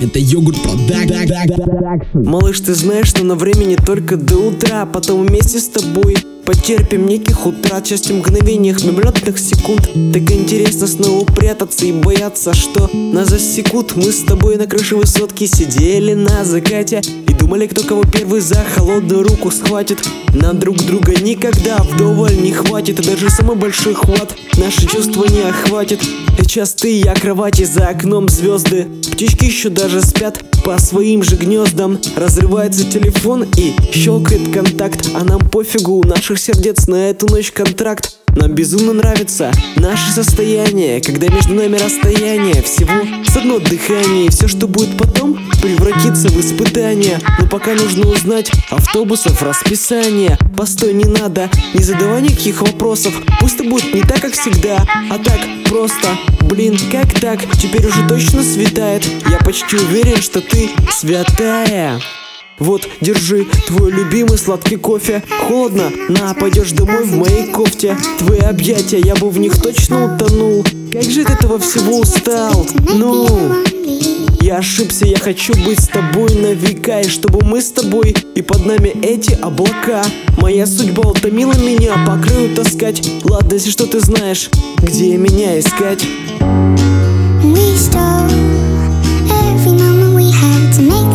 Это Йогурт Продакшн. Малыш, ты знаешь, что на времени только до утра. Потом вместе с тобой потерпим неких утрат, счастье мгновениях, мимолетных секунд. Так интересно снова прятаться и бояться, что нас засекут. Мы с тобой на крыше высотки сидели на закате и думали, кто кого первый за холодную руку схватит. Нам друг друга никогда вдоволь не хватит, и даже самый большой хват наши чувства не охватит. Сейчас ты, я кровати, за окном звезды, птички еще даже спят по своим же гнездам. Разрывается телефон и щелкает контакт, а нам пофигу, у наших сердец на эту ночь контракт. Нам безумно нравится наше состояние, когда между нами расстояние всего с одно дыхание. И все, что будет потом, превратится в испытание. Но пока нужно узнать автобусов расписание. Постой, не надо, не задавай никаких вопросов. Пусть это будет не так, как всегда, а так просто. Блин, как так? Теперь уже точно светает. Я почти уверен, что ты святая. Вот, держи твой любимый сладкий кофе. Холодно? На, пойдешь домой в моей кофте. Твои объятия, я бы в них точно утонул. Как же ты этого всего устал? Ну, я ошибся, я хочу быть с тобой на века. И чтобы мы с тобой, и под нами эти облака. Моя судьба утомила меня, по краю таскать. Ладно, если что ты знаешь, где меня искать. We stole every moment we had to make